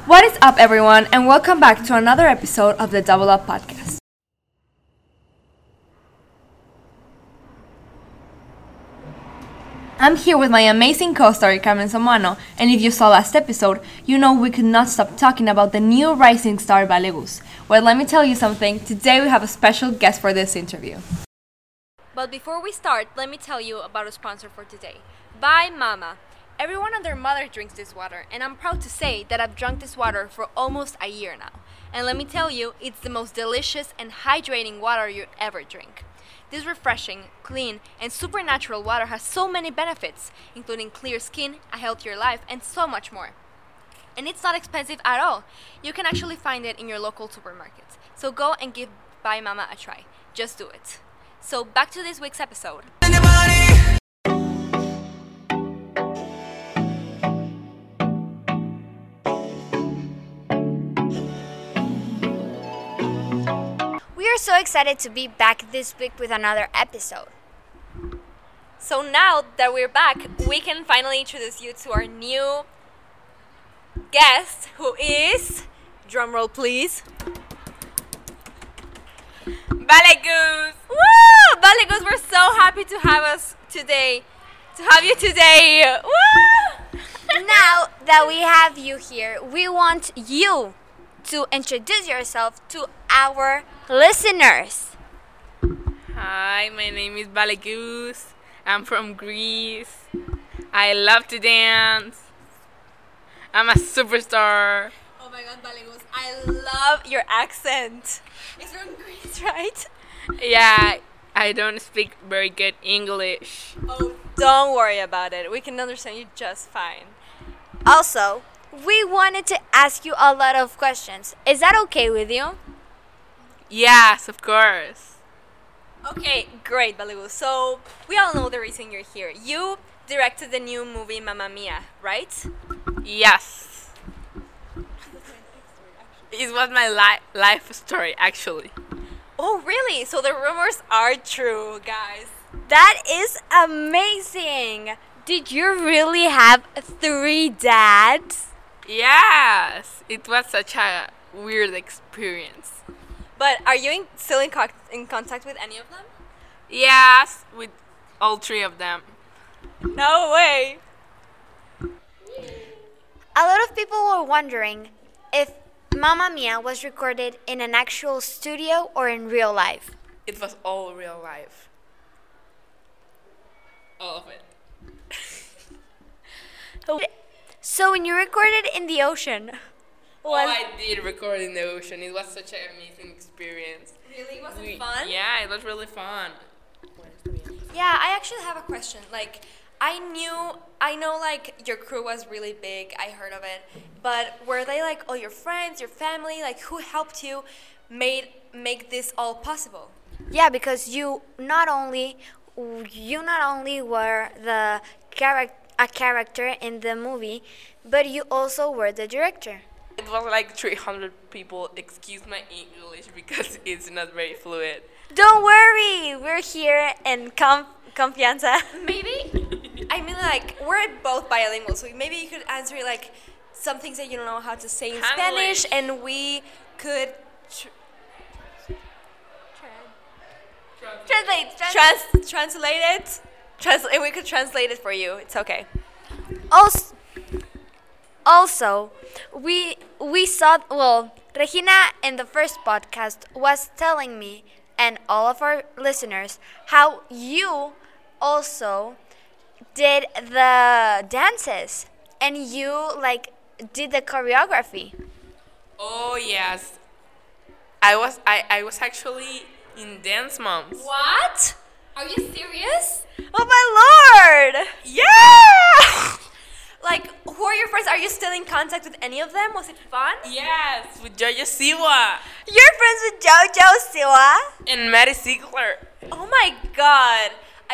What is up, everyone, and welcome back to another episode of the Double Up Podcast. I'm here with my amazing co-star, Carmen Somano, and if you saw last episode, you know we could not stop talking about the new rising star Vale Gus. Well, let me tell you something, today we have a special guest for this interview. But before we start, let me tell you about a sponsor for today. By Mama. Everyone and their mother drinks this water, and I'm proud to say that I've drunk this water for almost a year now. And let me tell you, it's the most delicious and hydrating water you ever drink. This refreshing, clean, and supernatural water has so many benefits, including clear skin, a healthier life, and so much more. And it's not expensive at all. You can actually find it in your local supermarkets. So go and give By Mama a try. Just do it. So back to this week's episode. We are so excited to be back this week with another episode. So now that we're back, we can finally introduce you to our new guest, who is, drumroll please, Vale Gus. Woo! Vale Gus, we're so happy to have you today. Woo! Now that we have you here, we want you to introduce yourself to our listeners. Hi, my name is Vale Gus. I'm from Greece. I love to dance. I'm a superstar. Oh my god, Vale Gus, I love your accent. It's from Greece, right? Yeah, I don't speak very good English. Oh, don't worry about it. We can understand you just fine. Also, we wanted to ask you a lot of questions. Is that okay with you? Yes, of course. Okay, great, Vale Gus. So, we all know the reason you're here. You directed the new movie Mamma Mia, right? Yes. It was my life story, actually. Oh, really? So the rumors are true, guys. That is amazing. Did you really have 3 dads? Yes, it was such a weird experience. But are you still in contact with any of them? Yes, with all 3 of them. No way. A lot of people were wondering if Mamma Mia was recorded in an actual studio or in real life. It was all real life. All of it. So when you recorded in the ocean, I did record in the ocean. It was such an amazing experience. Really? Was it fun? Yeah, it was really fun. Yeah, I actually have a question. Like, I know like your crew was really big. I heard of it. But were they like all your friends, your family? Like, who helped you make this all possible? yeah, because you not only were a character in the movie, but you also were the director. It was like 300 people. Excuse my English because it's not very fluid. Don't worry, we're here in confianza. Maybe. I mean, like, we're both bilingual, so maybe you could answer like some things that you don't know how to say in Spanish, and we could translate it. And we could translate it for you. It's okay. Also, we saw, Regina in the first podcast was telling me and all of our listeners how you also did the dances and you did the choreography. Oh yes, I was actually in Dance Moms. What? Are you serious? Oh my lord! Yeah! Like, who are your friends? Are you still in contact with any of them? Was it fun? Yes, with Jojo Siwa You're friends with Jojo Siwa? and Maddie Ziegler. Oh my god.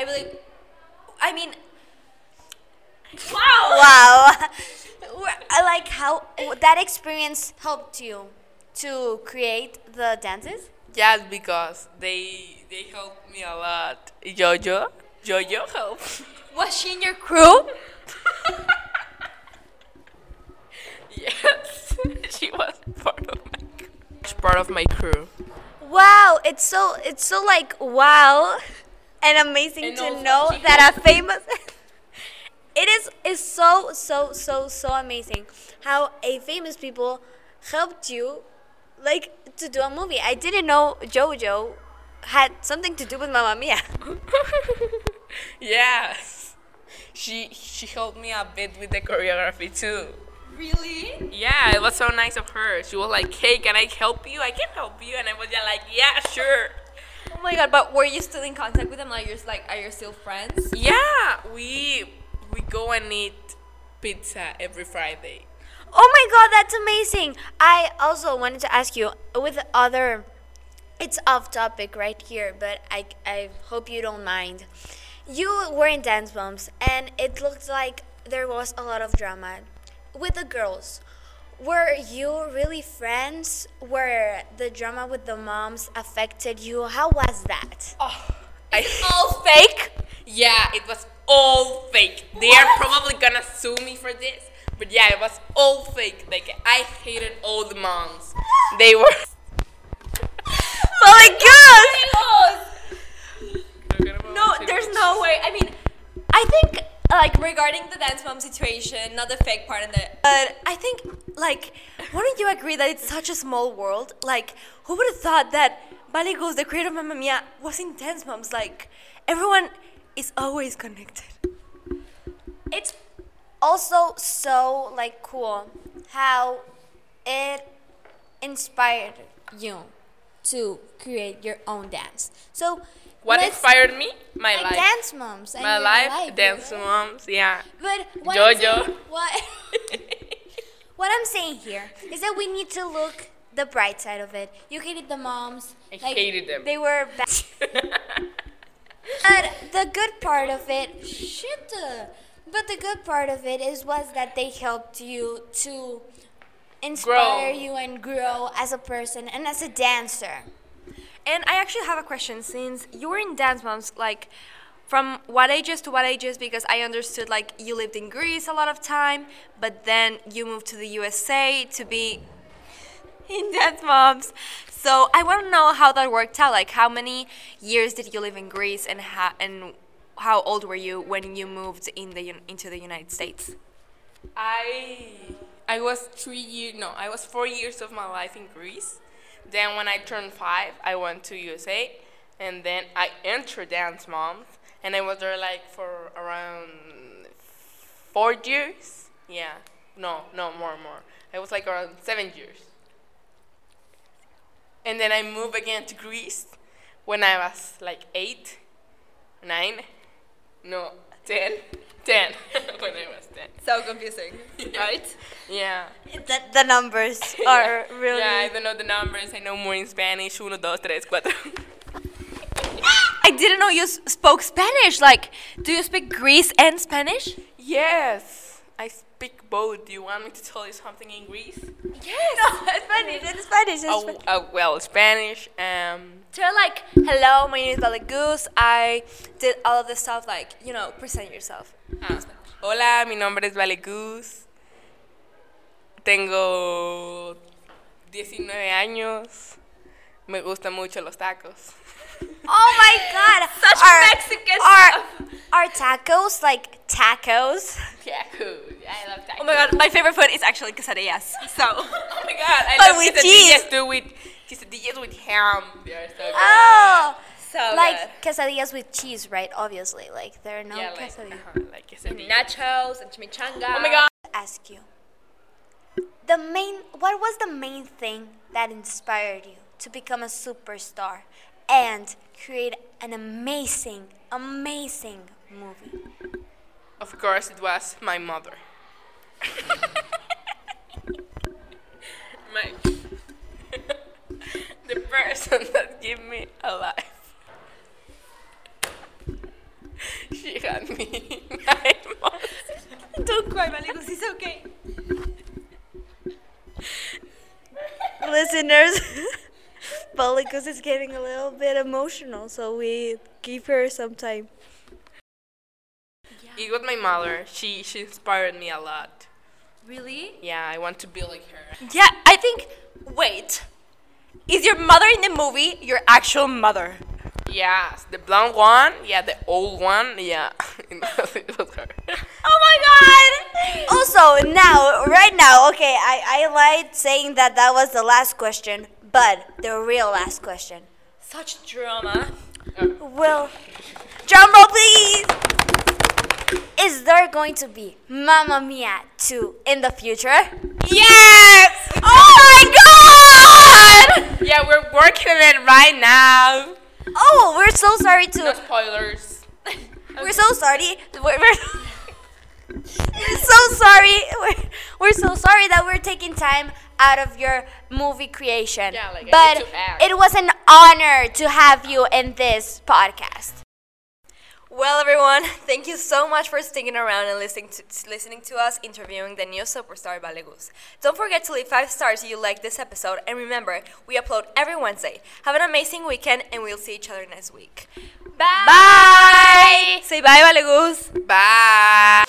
Wow. Wow. I like how that experience helped you to create the dances? Yes, because they helped me a lot. Jojo helped. Was she in your crew? Yes, part of my crew. Wow, it's so like wow and amazing And to also know she that a famous it's so amazing how a famous people helped you like to do a movie. I didn't know Jojo had something to do with Mamma Mia. Yes. She helped me a bit with the choreography too. Really? Yeah, it was so nice of her. She was like, "Hey, can I help you? I can help you." And I was just like, "Yeah, sure." Oh my god, but were you still in contact with them? Are you still friends? Yeah, we go and eat pizza every Friday. Oh my god, that's amazing. I also wanted to ask you with other it's off topic right here, but I hope you don't mind. You were in Dance Moms and it looked like there was a lot of drama with the girls. Were you really friends? Were the drama with the moms affected you? How was that? Oh, All fake? yeah, it was all fake. They are probably gonna sue me for this, but yeah, it was all fake. Like I hated all the moms. They were. Oh my god! No, there's no way. I mean, I think like regarding the Dance Mom situation, not the fake part in it, but I think like wouldn't you agree that it's such a small world? Like, who would have thought that Vale Goose, the creator of Mamma Mia, was in Dance Moms? Like, everyone is always connected. It's also so like cool how it inspired you to create your own dance. So What let's- inspired me? My like life. Dance Moms. and My your life, Dance right? Moms, yeah. But what Jojo. I'm saying, what I'm saying here is that we need to look the bright side of it. You hated the moms. I hated them. They were bad. But the good part of it, but the good part of it was that they helped you to inspire Grow. you and grow as a person and as a dancer. And I actually have a question. Since you were in Dance Moms, like, from what ages to what ages? Because I understood, like, you lived in Greece a lot of time, but then you moved to the USA to be in Dance Moms. So I want to know how that worked out. Like, how many years did you live in Greece, and how old were you when you moved into the United States? I was 4 years of my life in Greece. Then when I turned 5, I went to USA, and then I entered Dance Moms, and I was there like for around 4 years. Yeah, no, more. I was like around 7 years. And then I moved again to Greece when I was like 8, 9, no, 10 when I was 10. So confusing, right? Yeah. The numbers are really. Yeah, I don't know the numbers. I know more in Spanish. 1, 2, 3, 4. I didn't know you spoke Spanish. Like, do you speak Greece and Spanish? Yes, I speak both. Do you want me to tell you something in Greece? Yes. Spanish. Well, Spanish. Tell like, hello, my name is Vale Goose. I did all of this stuff, like, present yourself. Hola, mi nombre es Vale Goose. Tengo 19 años. Me gustan mucho los tacos. Oh my god! Such Mexican stuff. Are tacos like tacos? Tacos. I love tacos. Oh my god, my favorite food is actually quesadillas. So, Oh my god, I But love with quesadillas cheese. too. With quesadillas with ham. They are so good. Oh! so Like good. quesadillas with cheese, right? Obviously. Like there are no Yeah, like, quesadillas. like quesadillas. Nachos and chimichanga. Oh my god. Ask you. What was the main thing that inspired you to become a superstar and create an amazing movie? Of course, it was my mother. my the person that gave me a life. She had me 9 months. Don't cry, Vale Goose, it's okay. Listeners, Balicos is getting a little bit emotional, so we give her some time. It was my mother. She inspired me a lot. Really? Yeah, I want to be like her. Yeah, I think, wait. mother in the movie, your actual mother. Yeah, the blonde one. Yeah, the old one. Yeah, it was her. Oh my god! Also, right now, okay, I lied saying that was the last question, but the real last question. Such drama. Will, drum roll please! Is there going to be Mamma Mia 2 in the future? Yes! Oh my god! Yeah, we're working on it right now. Oh, we're so sorry to... No spoilers. We're so sorry. We're so sorry. We're so sorry that we're taking time out of your movie creation. Yeah, like, I but need to act. it was an honor to have you in this podcast. Well, everyone, thank you so much for sticking around and listening to us interviewing the new superstar Vale Gus. Don't forget to leave 5 stars if you like this episode, and remember, we upload every Wednesday. Have an amazing weekend, and we'll see each other next week. Bye. Bye! Say bye, Vale Gus. Bye.